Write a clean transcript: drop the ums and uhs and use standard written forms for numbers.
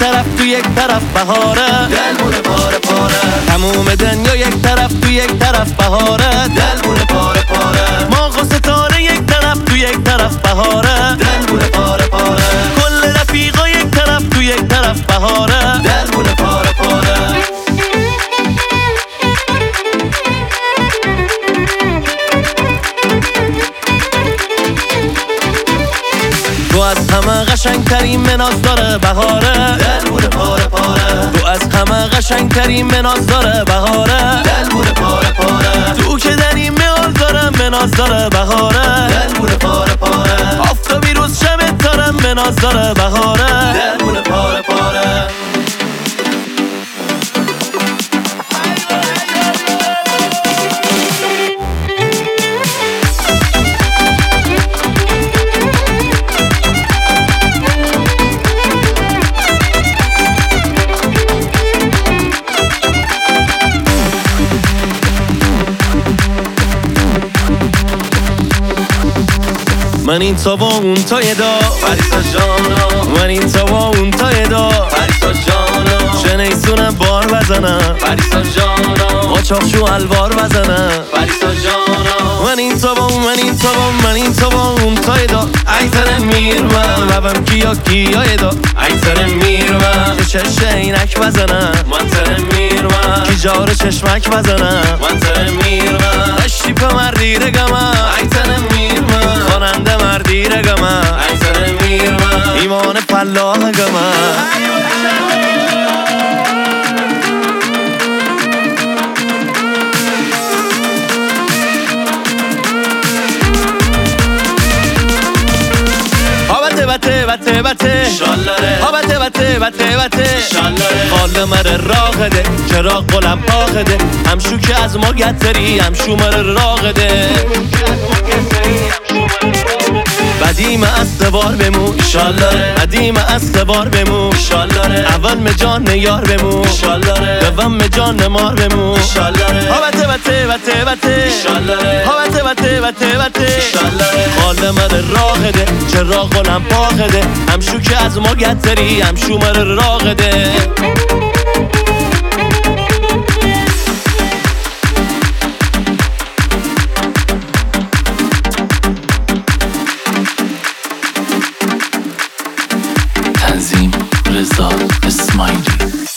طرف تو یک طرف بهاره، دل مونه پاره پاره. تموم دنیا یک طرف تو یک طرف بهاره، دل مونه پاره پاره. ما ستاره یک طرف تو یک طرف بهاره، دل مونه پاره پاره. کل رفیقا یک طرف تو یک طرف بهاره، دل مونه پاره پاره. تو از همه قشنگترین مناز داره بهاره، دل مونه پاره پاره. تو از همه قشنگترین مناز داره بهاره، دل مونه پاره پاره. تو که در این میال داره مناز داره بهاره، دل مونه پاره پاره. آفتابی روز شب داره مناز داره بهاره، دل مونه پاره پاره. من این تا با اون تا یه دا پریسا جانا، من این تا با اون تا یه دا پریسا جانا، چه نیستونم بار بزنم، پریسا جانا، ما چاقشو الوار بزنم، پریسا جانا. من این تا با اون من این تا با من این تا با اون تا یه دا ایتر میرم لبم کیا یه دا ایتر میرم، که چش اینک بزنم، من تر میرم، کی جار چشمک بزنم، من تر میرم. اشیپ مردی رگمم، ایتر میرم، خواننده مردی رگمم، ایتر میرم. ایمان فلاح گمم. بته شالاره، ها بته شالاره. حال مره راغده چرا قلم پاغده همشو که از ما گتری همشو مره راغده بدیم استوار بمو شالاره، بدیم استوار بمو شالاره. اول مجان یار بمو شالاره، دوم مجان مار بمو شالاره. ها بته شالاره، ها بته شالاره. حال مره راغده چرا قلم پاغده همشو که از ما گتری همشو مره راغده تنظیم رضا اسماعیلی.